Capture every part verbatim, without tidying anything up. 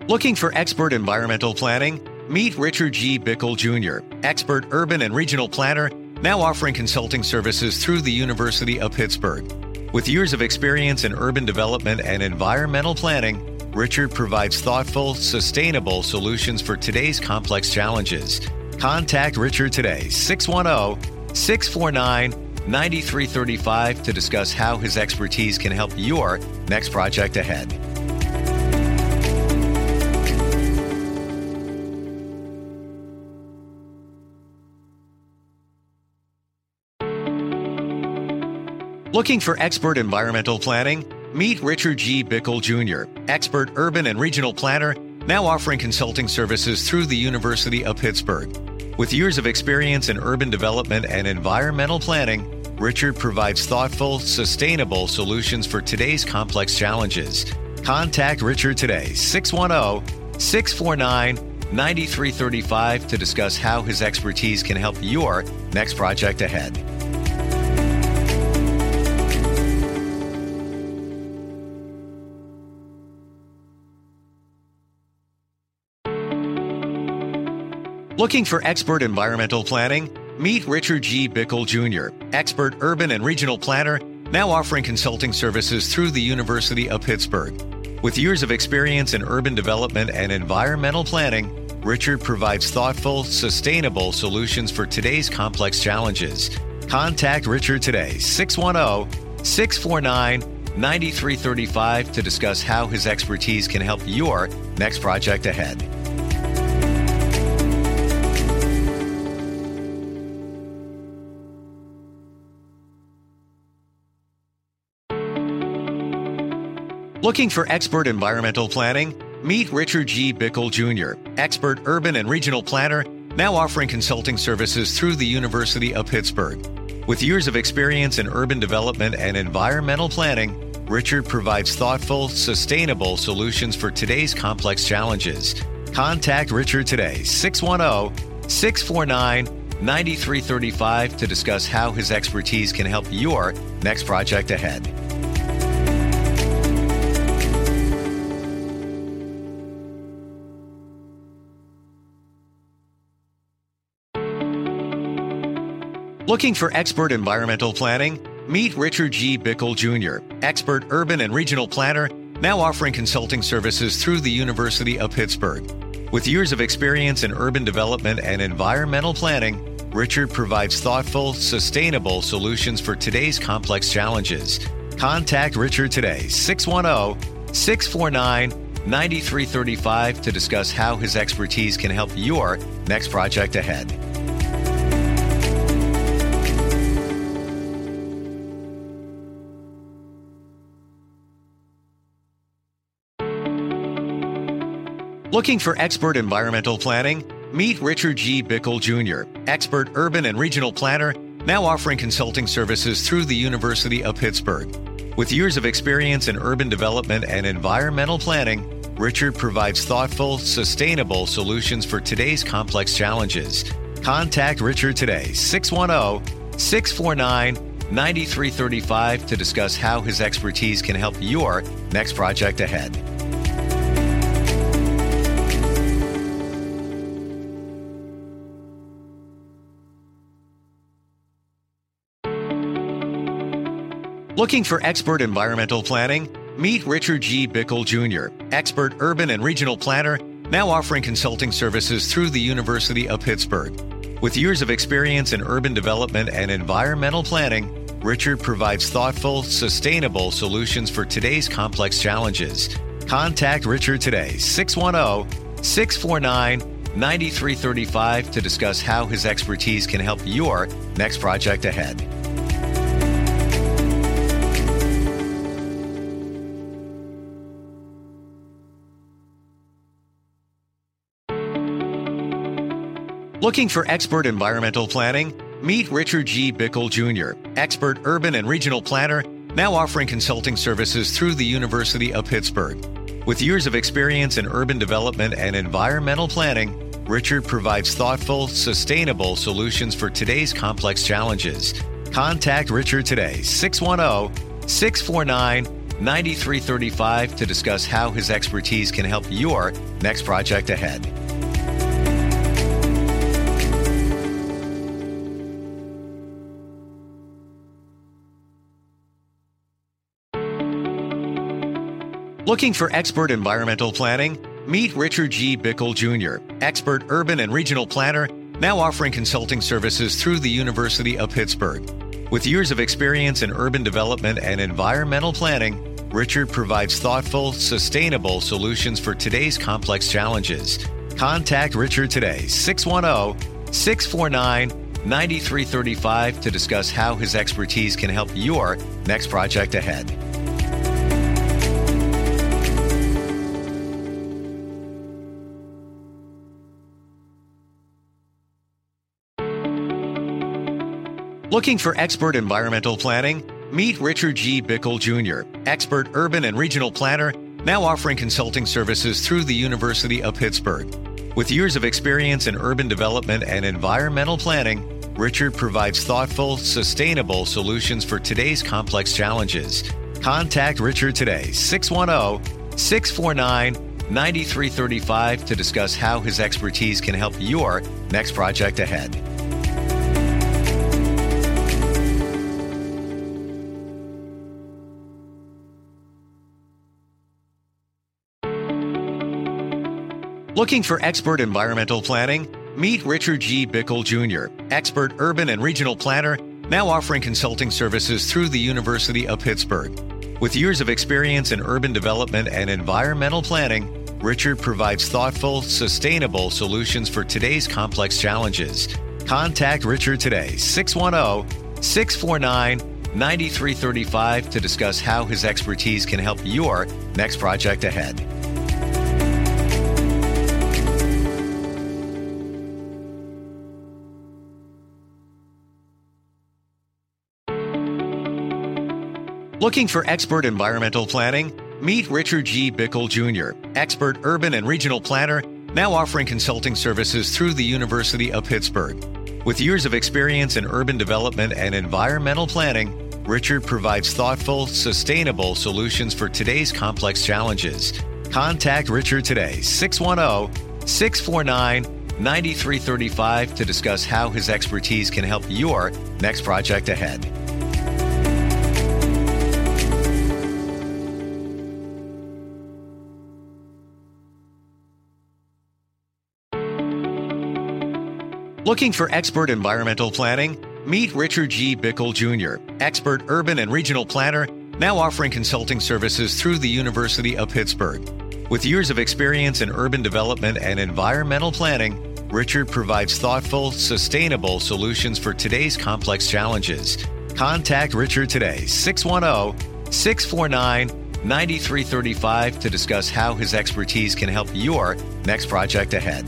Looking for expert environmental planning? Meet Richard G. Bickle Junior, expert urban and regional planner, now offering consulting services through the University of Pittsburgh. With years of experience in urban development and environmental planning, Richard provides thoughtful, sustainable solutions for today's complex challenges. Contact Richard today, six one zero, six four nine, nine three three five, to discuss how his expertise can help your next project ahead. Looking for expert environmental planning? Meet Richard G. Bickle Junior, expert urban and regional planner, now offering consulting services through the University of Pittsburgh. With years of experience in urban development and environmental planning, Richard provides thoughtful, sustainable solutions for today's complex challenges. Contact Richard today, six one zero, six four nine, nine three three five, to discuss how his expertise can help your next project ahead. Looking for expert environmental planning? Meet Richard G. Bickle Junior, expert urban and regional planner, now offering consulting services through the University of Pittsburgh. With years of experience in urban development and environmental planning, Richard provides thoughtful, sustainable solutions for today's complex challenges. Contact Richard today, six one zero, six four nine, nine three three five, to discuss how his expertise can help your next project ahead. Looking for expert environmental planning? Meet Richard G. Bickle Junior, expert urban and regional planner, now offering consulting services through the University of Pittsburgh. With years of experience in urban development and environmental planning, Richard provides thoughtful, sustainable solutions for today's complex challenges. Contact Richard today, six one zero, six four nine, nine three three five, to discuss how his expertise can help your next project ahead. Looking for expert environmental planning? Meet Richard G. Bickle Junior, expert urban and regional planner, now offering consulting services through the University of Pittsburgh. With years of experience in urban development and environmental planning, Richard provides thoughtful, sustainable solutions for today's complex challenges. Contact Richard today, six one zero, six four nine, nine three three five, to discuss how his expertise can help your next project ahead. Looking for expert environmental planning? Meet Richard G. Bickle Junior, expert urban and regional planner, now offering consulting services through the University of Pittsburgh. With years of experience in urban development and environmental planning, Richard provides thoughtful, sustainable solutions for today's complex challenges. Contact Richard today, six one zero, six four nine, nine three three five, to discuss how his expertise can help your next project ahead. Looking for expert environmental planning? Meet Richard G. Bickle Junior, expert urban and regional planner, now offering consulting services through the University of Pittsburgh. With years of experience in urban development and environmental planning, Richard provides thoughtful, sustainable solutions for today's complex challenges. Contact Richard today, six one zero, six four nine, nine three three five, to discuss how his expertise can help your next project ahead. Looking for expert environmental planning? Meet Richard G. Bickle Junior, expert urban and regional planner, now offering consulting services through the University of Pittsburgh. With years of experience in urban development and environmental planning, Richard provides thoughtful, sustainable solutions for today's complex challenges. Contact Richard today, six one zero, six four nine, ninety-three thirty-five to discuss how his expertise can help your next project ahead. Looking for expert environmental planning? Meet Richard G. Bickle Junior, expert urban and regional planner, now offering consulting services through the University of Pittsburgh. With years of experience in urban development and environmental planning, Richard provides thoughtful, sustainable solutions for today's complex challenges. Contact Richard today, six one zero, six four nine, nine three three five to discuss how his expertise can help your next project ahead. Looking for expert environmental planning? Meet Richard G. Bickle Junior, expert urban and regional planner, now offering consulting services through the University of Pittsburgh. With years of experience in urban development and environmental planning, Richard provides thoughtful, sustainable solutions for today's complex challenges. Contact Richard today, six one zero, six four nine, nine three three five to discuss how his expertise can help your next project ahead. Looking for expert environmental planning? Meet Richard G. Bickle Junior, expert urban and regional planner, now offering consulting services through the University of Pittsburgh. With years of experience in urban development and environmental planning, Richard provides thoughtful, sustainable solutions for today's complex challenges. Contact Richard today, six one zero, six four nine, nine three three five to discuss how his expertise can help your next project ahead. Looking for expert environmental planning? Meet Richard G. Bickle Junior, expert urban and regional planner, now offering consulting services through the University of Pittsburgh. With years of experience in urban development and environmental planning, Richard provides thoughtful, sustainable solutions for today's complex challenges. Contact Richard today, six one zero, six four nine, nine three three five to discuss how his expertise can help your next project ahead. Looking for expert environmental planning? Meet Richard G. Bickle Junior, expert urban and regional planner, now offering consulting services through the University of Pittsburgh. With years of experience in urban development and environmental planning, Richard provides thoughtful, sustainable solutions for today's complex challenges. Contact Richard today, six one zero, six four nine, nine three three five to discuss how his expertise can help your next project ahead.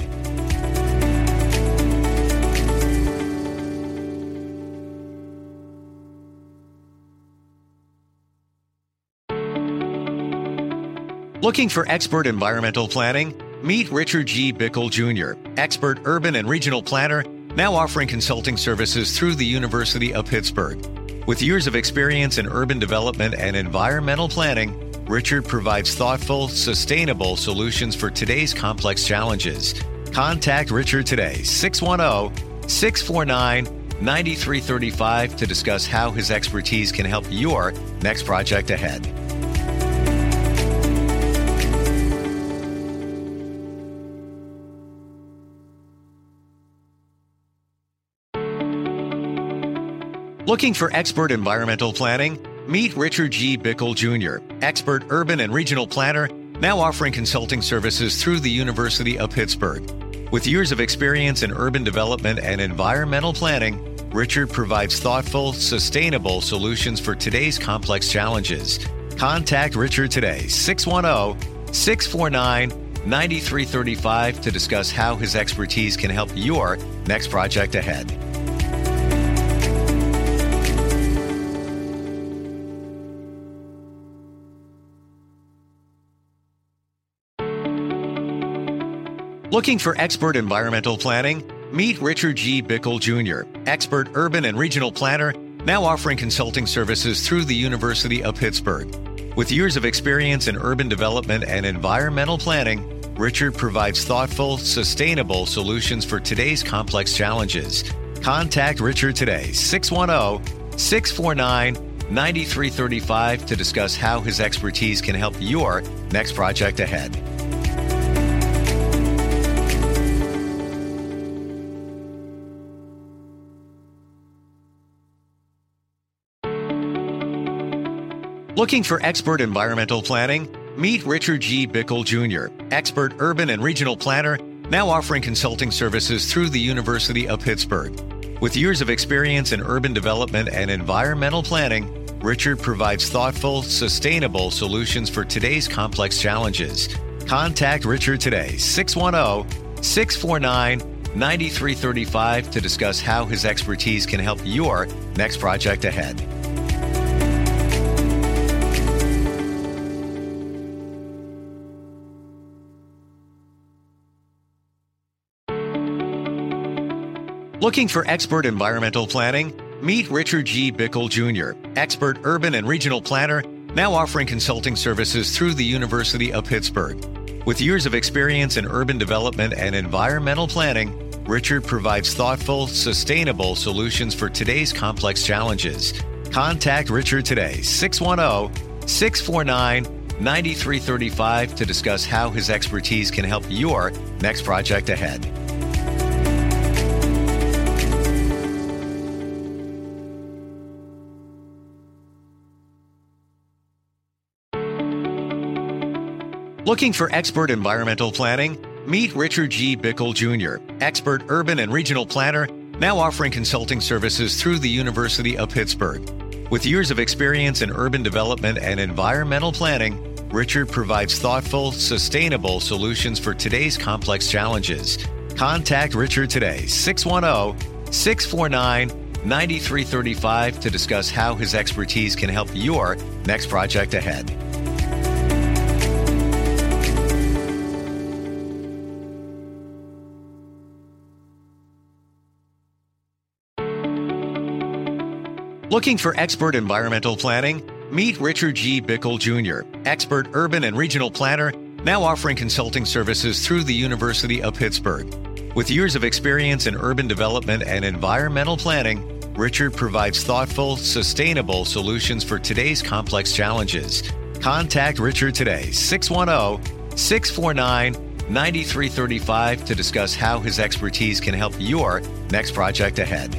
Looking for expert environmental planning? Meet Richard G. Bickle Junior, expert urban and regional planner, now offering consulting services through the University of Pittsburgh. With years of experience in urban development and environmental planning, Richard provides thoughtful, sustainable solutions for today's complex challenges. Contact Richard today, six one zero, six four nine, nine three three five to discuss how his expertise can help your next project ahead. Looking for expert environmental planning? Meet Richard G. Bickle Junior, expert urban and regional planner, now offering consulting services through the University of Pittsburgh. With years of experience in urban development and environmental planning, Richard provides thoughtful, sustainable solutions for today's complex challenges. Contact Richard today, six one zero, six four nine, nine three three five to discuss how his expertise can help your next project ahead. Looking for expert environmental planning? Meet Richard G. Bickle Junior, expert urban and regional planner, now offering consulting services through the University of Pittsburgh. With years of experience in urban development and environmental planning, Richard provides thoughtful, sustainable solutions for today's complex challenges. Contact Richard today, six one zero, six four nine, nine three three five, to discuss how his expertise can help your next project ahead. Looking for expert environmental planning? Meet Richard G. Bickle Junior, expert urban and regional planner, now offering consulting services through the University of Pittsburgh. With years of experience in urban development and environmental planning, Richard provides thoughtful, sustainable solutions for today's complex challenges. Contact Richard today, six one zero, six four nine, nine three three five, to discuss how his expertise can help your next project ahead. Looking for expert environmental planning? Meet Richard G. Bickle Junior, expert urban and regional planner, now offering consulting services through the University of Pittsburgh. With years of experience in urban development and environmental planning, Richard provides thoughtful, sustainable solutions for today's complex challenges. Contact Richard today, six one zero, six four nine, nine three three five, to discuss how his expertise can help your next project ahead. Looking for expert environmental planning? Meet Richard G. Bickle Junior, expert urban and regional planner, now offering consulting services through the University of Pittsburgh. With years of experience in urban development and environmental planning, Richard provides thoughtful, sustainable solutions for today's complex challenges. Contact Richard today, six one zero, six four nine, nine three three five, to discuss how his expertise can help your next project ahead. Looking for expert environmental planning? Meet Richard G. Bickle Junior, expert urban and regional planner, now offering consulting services through the University of Pittsburgh. With years of experience in urban development and environmental planning, Richard provides thoughtful, sustainable solutions for today's complex challenges. Contact Richard today, six one zero, six four nine, nine three three five, to discuss how his expertise can help your next project ahead.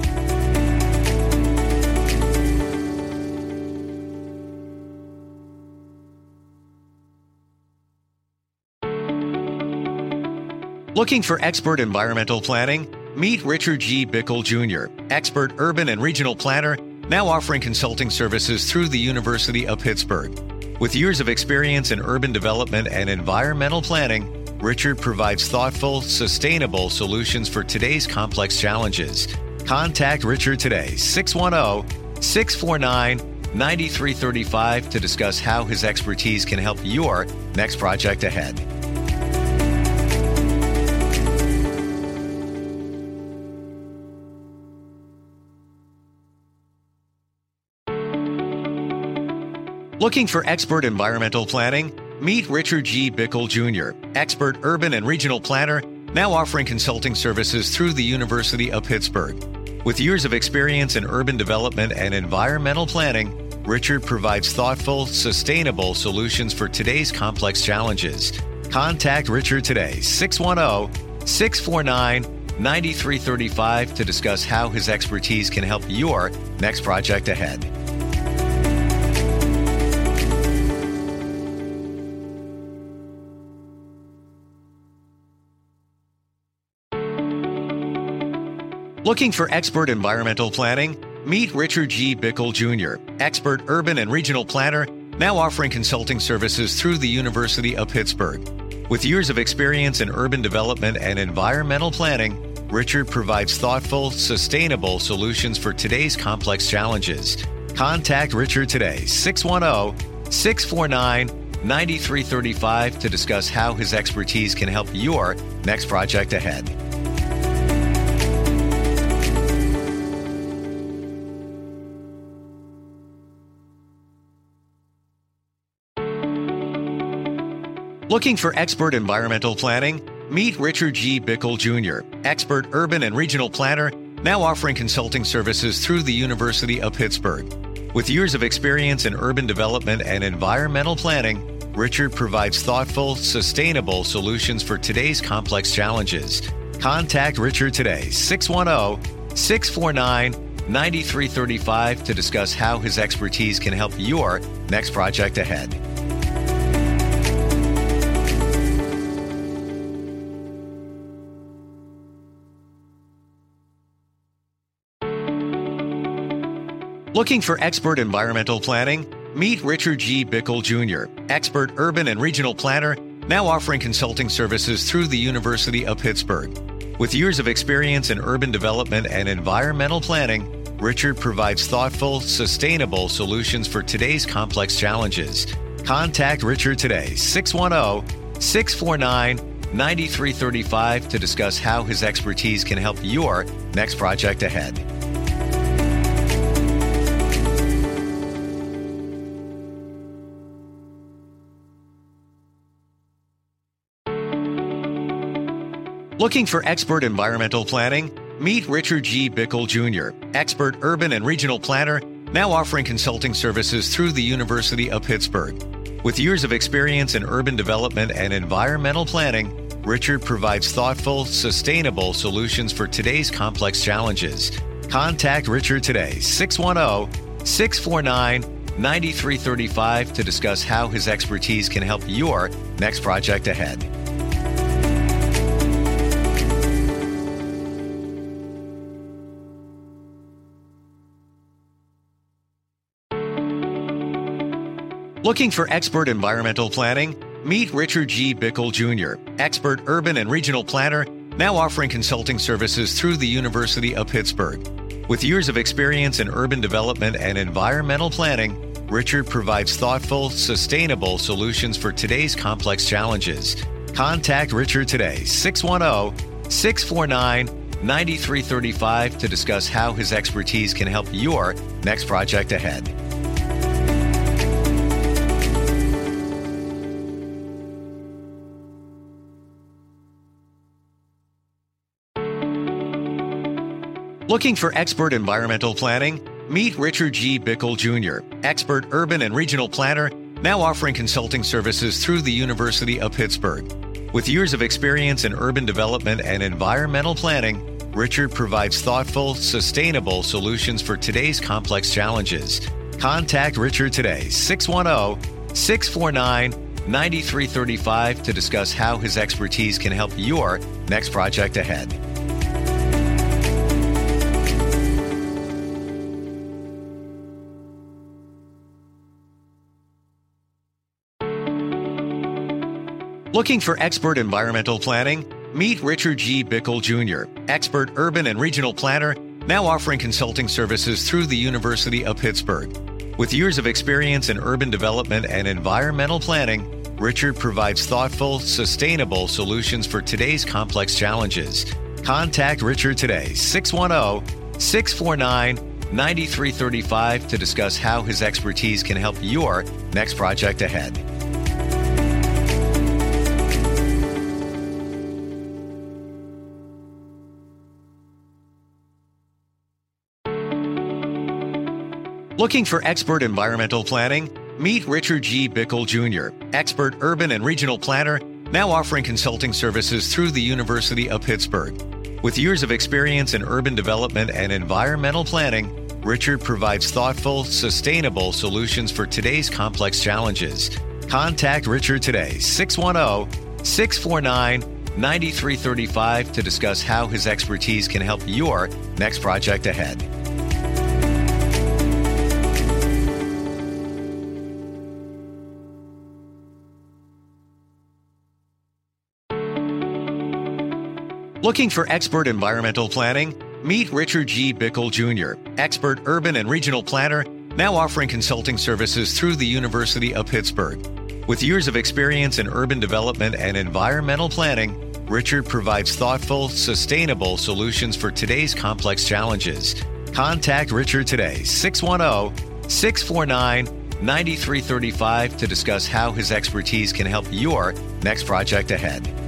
Looking for expert environmental planning? Meet Richard G. Bickle Junior, expert urban and regional planner, now offering consulting services through the University of Pittsburgh. With years of experience in urban development and environmental planning, Richard provides thoughtful, sustainable solutions for today's complex challenges. Contact Richard today, six one zero, six four nine, nine three three five, to discuss how his expertise can help your next project ahead. Looking for expert environmental planning? Meet Richard G. Bickle Junior, expert urban and regional planner, now offering consulting services through the University of Pittsburgh. With years of experience in urban development and environmental planning, Richard provides thoughtful, sustainable solutions for today's complex challenges. Contact Richard today, six one zero, six four nine, nine three three five, to discuss how his expertise can help your next project ahead. Looking for expert environmental planning? Meet Richard G. Bickle Junior, expert urban and regional planner, now offering consulting services through the University of Pittsburgh. With years of experience in urban development and environmental planning, Richard provides thoughtful, sustainable solutions for today's complex challenges. Contact Richard today, six one zero, six four nine, nine three three five, to discuss how his expertise can help your next project ahead. Looking for expert environmental planning? Meet Richard G. Bickle Junior, expert urban and regional planner, now offering consulting services through the University of Pittsburgh. With years of experience in urban development and environmental planning, Richard provides thoughtful, sustainable solutions for today's complex challenges. Contact Richard today, six one zero, six four nine, nine three three five, to discuss how his expertise can help your next project ahead. Looking for expert environmental planning? Meet Richard G. Bickle Junior, expert urban and regional planner, now offering consulting services through the University of Pittsburgh. With years of experience in urban development and environmental planning, Richard provides thoughtful, sustainable solutions for today's complex challenges. Contact Richard today, six one zero, six four nine, nine three three five, to discuss how his expertise can help your next project ahead. Looking for expert environmental planning? Meet Richard G. Bickle Junior, expert urban and regional planner, now offering consulting services through the University of Pittsburgh. With years of experience in urban development and environmental planning, Richard provides thoughtful, sustainable solutions for today's complex challenges. Contact Richard today, six one zero, six four nine, nine three three five, to discuss how his expertise can help your next project ahead. Looking for expert environmental planning? Meet Richard G. Bickle Junior, expert urban and regional planner, now offering consulting services through the University of Pittsburgh. With years of experience in urban development and environmental planning, Richard provides thoughtful, sustainable solutions for today's complex challenges. Contact Richard today, six one zero, six four nine, nine three three five, to discuss how his expertise can help your next project ahead. Looking for expert environmental planning? Meet Richard G. Bickle Junior, expert urban and regional planner, now offering consulting services through the University of Pittsburgh. With years of experience in urban development and environmental planning, Richard provides thoughtful, sustainable solutions for today's complex challenges. Contact Richard today, six one zero, six four nine, nine three three five, to discuss how his expertise can help your next project ahead. Looking for expert environmental planning? Meet Richard G. Bickle Junior, expert urban and regional planner, now offering consulting services through the University of Pittsburgh. With years of experience in urban development and environmental planning, Richard provides thoughtful, sustainable solutions for today's complex challenges. Contact Richard today, six one zero, six four nine, nine three three five, to discuss how his expertise can help your next project ahead. Looking for expert environmental planning? Meet Richard G. Bickle Junior, expert urban and regional planner, now offering consulting services through the University of Pittsburgh. With years of experience in urban development and environmental planning, Richard provides thoughtful, sustainable solutions for today's complex challenges. Contact Richard today, six one zero, six four nine, nine three three five, to discuss how his expertise can help your next project ahead. Looking for expert environmental planning? Meet Richard G. Bickle Junior, expert urban and regional planner, now offering consulting services through the University of Pittsburgh. With years of experience in urban development and environmental planning, Richard provides thoughtful, sustainable solutions for today's complex challenges. Contact Richard today, six one zero, six four nine, nine three three five to discuss how his expertise can help your next project ahead.